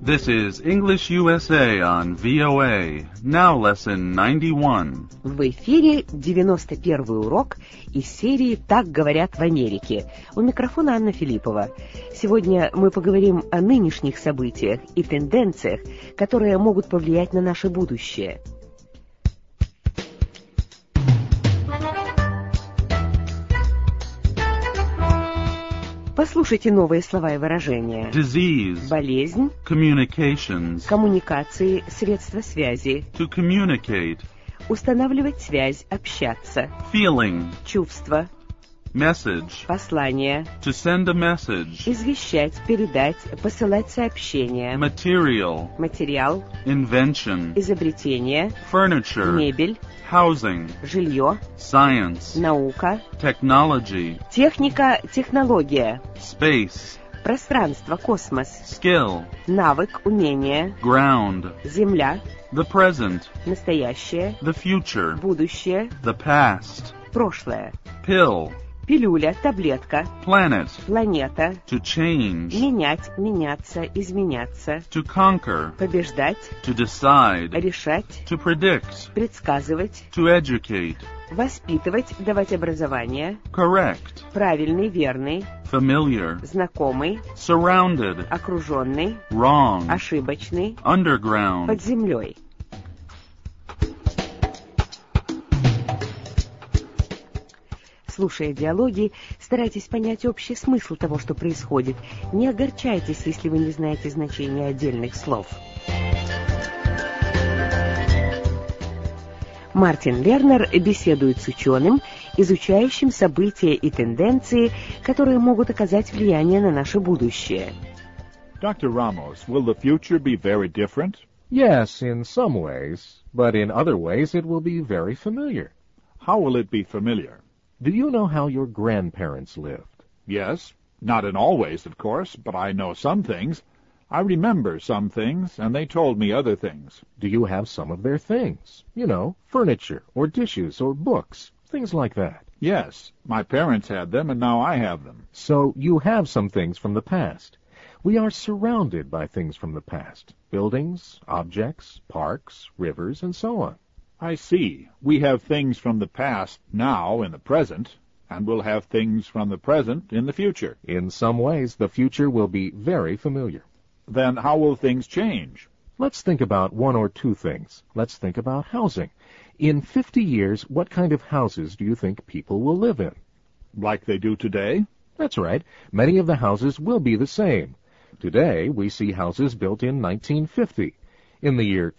This is English USA on VOA. Now lesson 91. В эфире 91-й урок из серии «Так говорят в Америке». У микрофона Анна Филиппова. Сегодня мы поговорим о нынешних событиях и тенденциях, которые могут повлиять на наше будущее. Послушайте новые слова и выражения. Disease. Болезнь, Communications. коммуникации, средства связи, To communicate. устанавливать связь, общаться, Feeling. чувство, Message. послание, To send a message. извещать, передать, посылать сообщения, Material. материал, Invention. изобретение, Furniture. мебель, Housing. жилье, Science. наука, Technology. техника, технология, Space. пространство, космос, Skill. навык, умение, Ground. земля, The present. настоящее, The future. будущее, The past. прошлое, Pill. пилюля, таблетка, Planet. планета, To change. менять, меняться, изменяться, To conquer. побеждать, To decide. решать, To predict. предсказывать, To educate. воспитывать, давать образование, Correct. правильный, верный, Familiar. знакомый, Surrounded. окруженный, Wrong. ошибочный, Underground. под землей. Слушая диалоги, старайтесь понять общий смысл того, что происходит. Не огорчайтесь, если вы не знаете значения отдельных слов. Мартин Лернер беседует с ученым, изучающим события и тенденции, которые могут оказать влияние на наше будущее. Dr. Ramos, will the future be very different? Yes, in some ways, but in other ways it will be very familiar. How will it be familiar? Do you know how your grandparents lived? Yes, not in all ways, of course, but I know some things. I remember some things, and they told me other things. Do you have some of their things? You know, furniture, or dishes, or books, things like that. Yes, my parents had them, and now I have them. So you have some things from the past. We are surrounded by things from the past. Buildings, objects, parks, rivers, and so on. I see. We have things from the past now in the present, and we'll have things from the present in the future. In some ways, the future will be very familiar. Then how will things change? Let's think about one or two things. Let's think about housing. In 50 years, what kind of houses do you think people will live in? Like they do today? That's right. Many of the houses will be the same. Today, we see houses built in 1950. In the year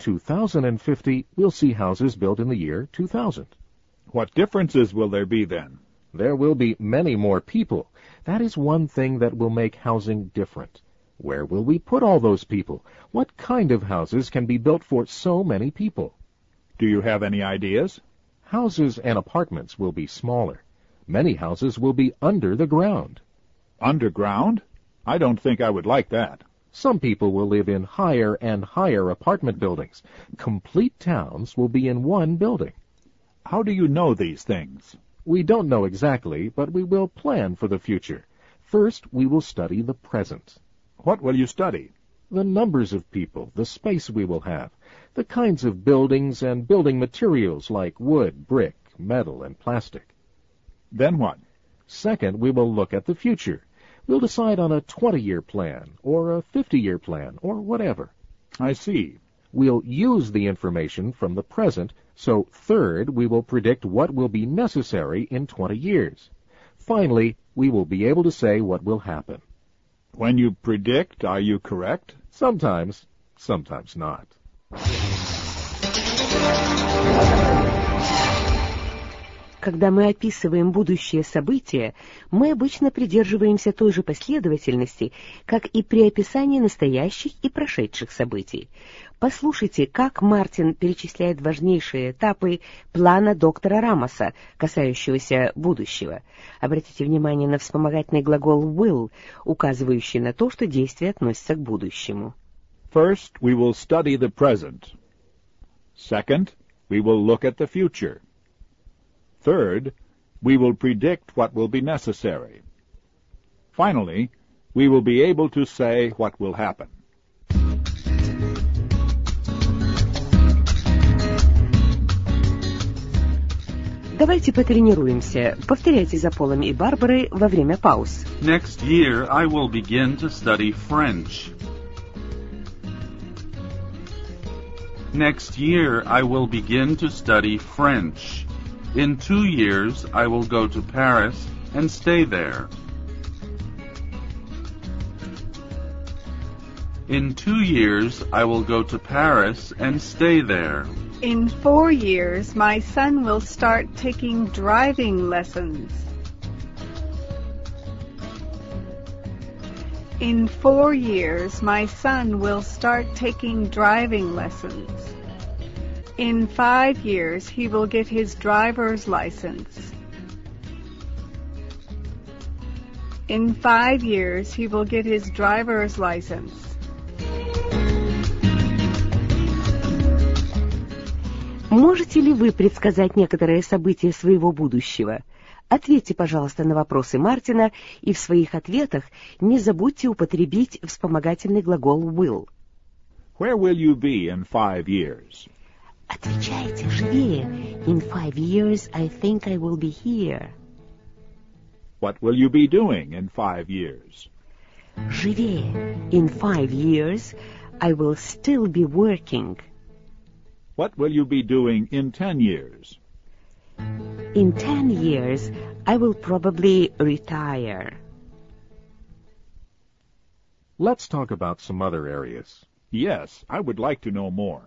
2050, we'll see houses built in the year 2000. What differences will there be then? There will be many more people. That is one thing that will make housing different. Where will we put all those people? What kind of houses can be built for so many people? Do you have any ideas? Houses and apartments will be smaller. Many houses will be under the ground. Underground? I don't think I would like that. Some people will live in higher and higher apartment buildings. Complete towns will be in one building. How do you know these things? We don't know exactly, but we will plan for the future. First, we will study the present. What will you study? The numbers of people, the space we will have, the kinds of buildings and building materials like wood, brick, metal, and plastic. Then what? Second, we will look at the future. We'll decide on a 20-year plan, or a 50-year plan, or whatever. I see. We'll use the information from the present, so third, we will predict what will be necessary in 20 years. Finally, we will be able to say what will happen. When you predict, are you correct? Sometimes, sometimes not. Когда мы описываем будущее события, мы обычно придерживаемся той же последовательности, как и при описании настоящих и прошедших событий. Послушайте, как Мартин перечисляет важнейшие этапы плана доктора Рамоса, касающегося будущего. Обратите внимание на вспомогательный глагол will, указывающий на то, что действие относится к будущему. First, we will study the present. Second, we will look at the future. Third, we will predict what will be necessary. Finally, we will be able to say what will happen. Давайте потренируемся. Повторяйте за Полом и Барбарой во время пауз. Next year, I will begin to study French. Next year, I will begin to study French. In 2 years, I will go to Paris and stay there. In 2 years, I will go to Paris and stay there. In 4 years, my son will start taking driving lessons. In 4 years, my son will start taking driving lessons. In 5 years, he will get his driver's license. In 5 years, he will get his driver's license. Можете ли вы предсказать некоторые события своего будущего? Ответьте, пожалуйста, на вопросы Мартина, и в своих ответах не забудьте употребить вспомогательный глагол will. Where will you be in 5 years? Отвечайте живее. In 5 years, I think I will be here. What will you be doing in 5 years? Живее. In 5 years, I will still be working. What will you be doing in 10 years? In 10 years, I will probably retire. Let's talk about some other areas. Yes, I would like to know more.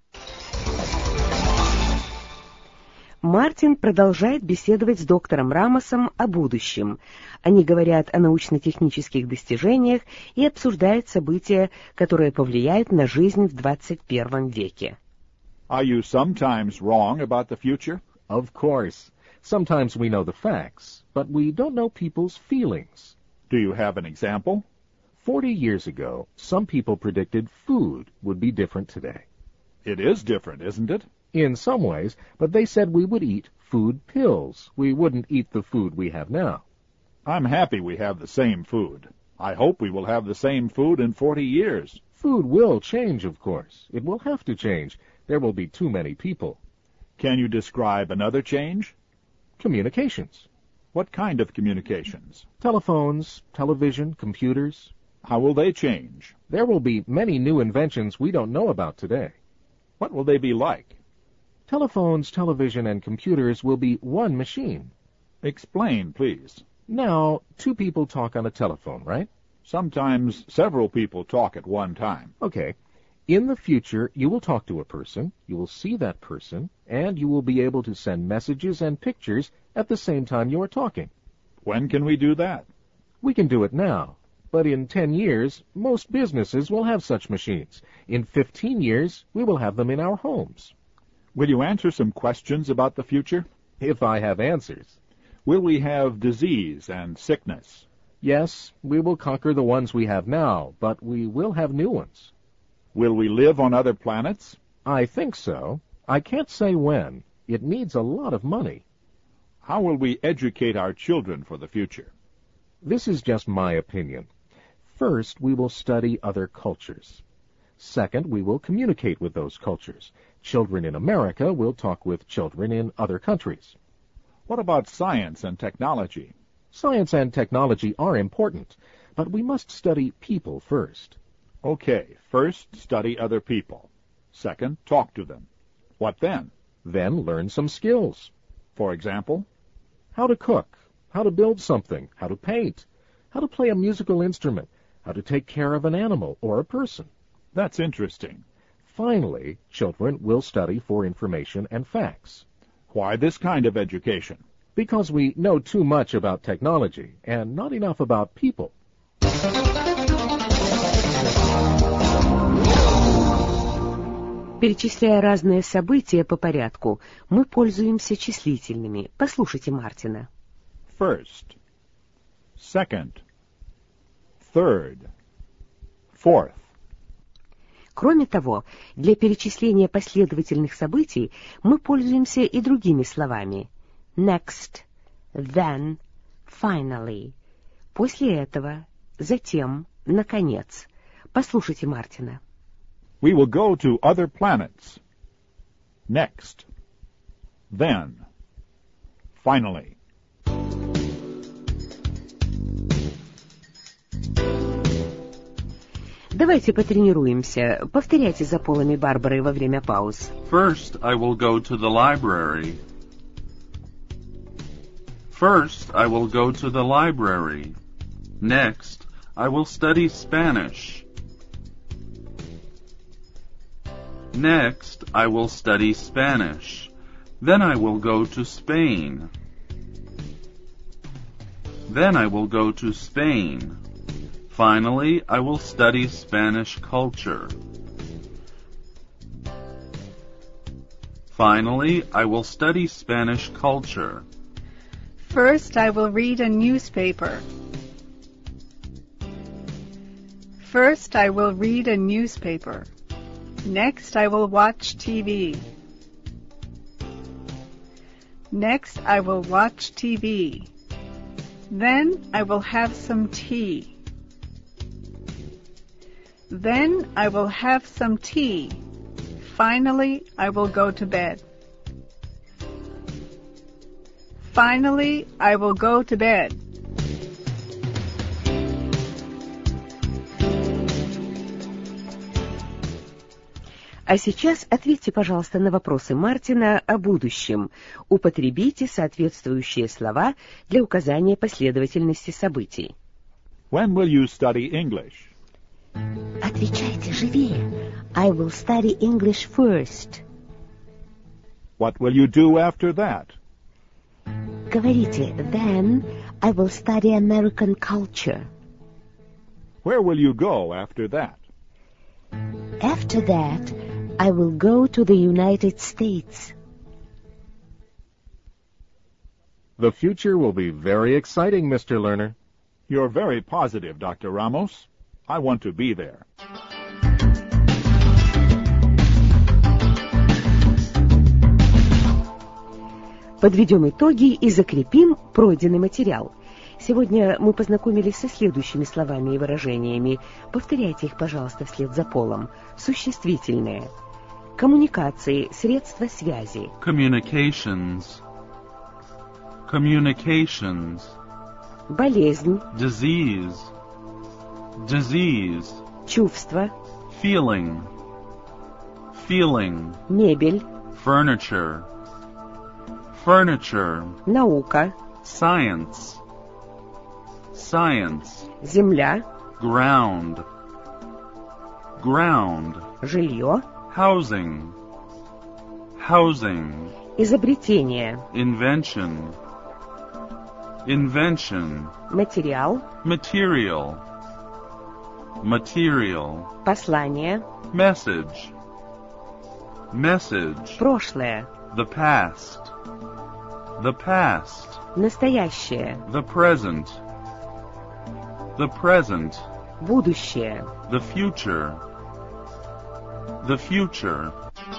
Мартин продолжает беседовать с доктором Рамосом о будущем. Они говорят о научно-технических достижениях и обсуждают события, которые повлияют на жизнь в 21 веке. Are you sometimes wrong about the future? Of course. Sometimes we know the facts, but we don't know people's feelings. Do you have an example? 40 years ago, some people predicted food would be different today. It is different, isn't it? In some ways, but they said we would eat food pills. We wouldn't eat the food we have now. I'm happy we have the same food. I hope we will have the same food in 40 years. Food will change, of course. It will have to change. There will be too many people. Can you describe another change? Communications. What kind of communications? Telephones, television, computers. How will they change? There will be many new inventions we don't know about today. What will they be like? Telephones, television, and computers will be one machine. Explain, please. Now, 2 people talk on a telephone, right? Sometimes several people talk at one time. Okay. In the future, you will talk to a person, you will see that person, and you will be able to send messages and pictures at the same time you are talking. When can we do that? We can do it now. But in 10 years, most businesses will have such machines. In 15 years, we will have them in our homes. Will you answer some questions about the future? If I have answers. Will we have disease and sickness? Yes, we will conquer the ones we have now, but we will have new ones. Will we live on other planets? I think so. I can't say when. It needs a lot of money. How will we educate our children for the future? This is just my opinion. First, we will study other cultures. Second, we will communicate with those cultures. Children in America will talk with children in other countries. What about science and technology? Science and technology are important, but we must study people first. Okay, first study other people. Second, talk to them. What then? Then learn some skills. For example? How to cook, how to build something, how to paint, how to play a musical instrument, how to take care of an animal or a person. That's interesting. Finally, children will study for information and facts. Why this kind of education? Because we know too much about technology and not enough about people. Перечисляя разные события по порядку, мы пользуемся числительными. Послушайте Мартина. First, second, third, fourth. Кроме того, для перечисления последовательных событий мы пользуемся и другими словами. Next, then, finally. После этого, затем, наконец. Послушайте Мартина. We will go to other planets. Next. Then. finally. Давайте потренируемся. Повторяйте за Полом и Барбарой во время пауз. First, I will go to the library. First, I will go to the library. Next, I will study Spanish. Next, I will study Spanish. Then I will go to Spain. Then I will go to Spain. Finally, I will study Spanish culture. Finally, I will study Spanish culture. First, I will read a newspaper. First, I will read a newspaper. Next, I will watch TV. Next, I will watch TV. Then, I will have some tea. Then, I will have some tea. Finally, I will go to bed. Finally, I will go to bed. А сейчас ответьте, пожалуйста, на вопросы Мартина о будущем. Употребите соответствующие слова для указания последовательности событий. When will you study English? Отвечайте живее. I will study English first. What will you do after that? Говорите, then I will study American culture. Where will you go after that? After that, I will go to the United States. The future will be very exciting, Mr. Lerner. You're very positive, Dr. Ramos. I want to be there. Подведем итоги и закрепим пройденный материал. Сегодня мы познакомились со следующими словами и выражениями. Повторяйте их, пожалуйста, вслед за Полом. Существительные. Коммуникации, средства связи. Communications. Communications. Болезнь. Disease. Disease. Чувство. Feeling. Feeling. Мебель. Furniture. Furniture. Наука. Science. Science. Земля. Ground. Ground. Жилье. Housing. Housing. Изобретение. Invention. Invention. Материал. Material. Material. Послание. Message. Message. Прошлое. The past. The past. Настоящее. The present. The present. Будущее. The future. The future.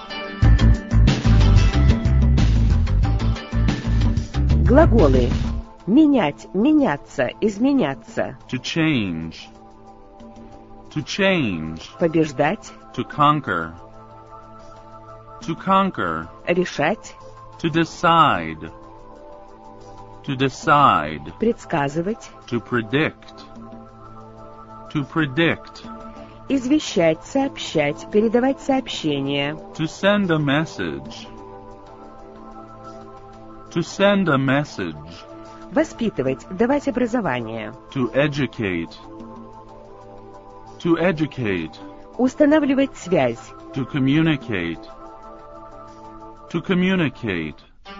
Глаголы. Менять, меняться, изменяться. To change. To change. Побеждать. To conquer. To conquer. Решать. To decide. To decide. Предсказывать. To predict. To predict. Извещать, сообщать, передавать сообщения. To send a message. To send a message. Воспитывать, давать образование. To educate. To educate. Устанавливать связь. To communicate. To communicate.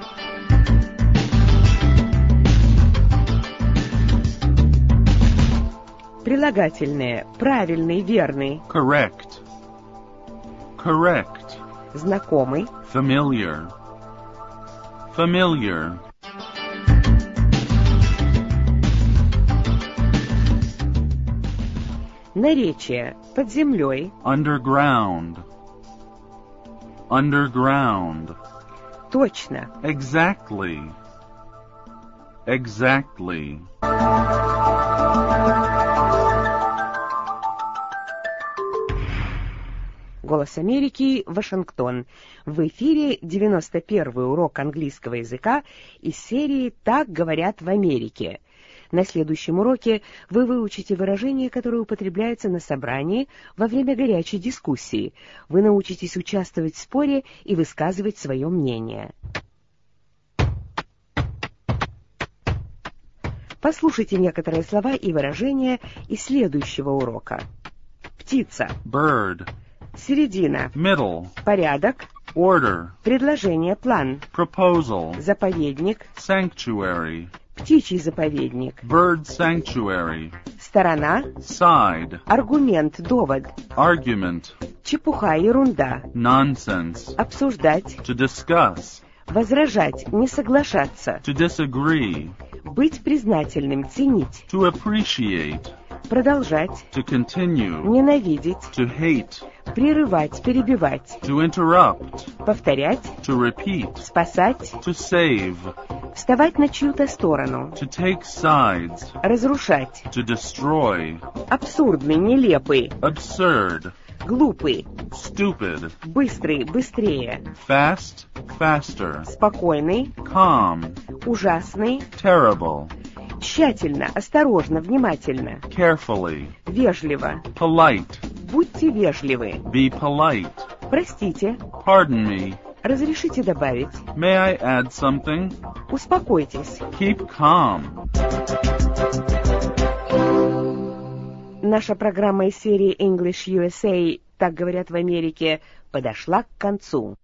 Прилагательные. Правильный, верный. Correct. Correct. Знакомый. Familiar. Familiar. Наречие. Под землей. Underground. Underground. Точно. Exactly. Exactly. Голос Америки, Вашингтон. В эфире 91-й урок английского языка из серии «Так говорят в Америке». На следующем уроке вы выучите выражения, которые употребляются на собрании во время горячей дискуссии. Вы научитесь участвовать в споре и высказывать свое мнение. Послушайте некоторые слова и выражения из следующего урока. Птица. Bird. Середина. Middle. Порядок. Order. Предложение, план. Proposal. Заповедник. Sanctuary. Птичий заповедник. Bird sanctuary. Сторона. Side. Аргумент, довод. Argument. Чепуха, ерунда. Nonsense. Обсуждать. To discuss. Возражать, не соглашаться. To disagree. Быть признательным, ценить. To appreciate. Продолжать. To continue. Ненавидеть. To hate. Прерывать, перебивать. To interrupt. Повторять. To repeat. Спасать. To save. Вставать на чью-то сторону. To take sides. Разрушать. To destroy. Абсурдный, нелепый. Absurd. Глупый. Stupid. Быстрый, быстрее. Fast. Faster. Спокойный. Calm. Ужасный. Terrible. Тщательно, осторожно, внимательно. Carefully. Вежливо. Polite. Будьте вежливы. Be polite. Простите. Pardon me. Разрешите добавить. May I add something? Успокойтесь. Keep calm. Наша программа из серии English USA «Так говорят в Америке» подошла к концу.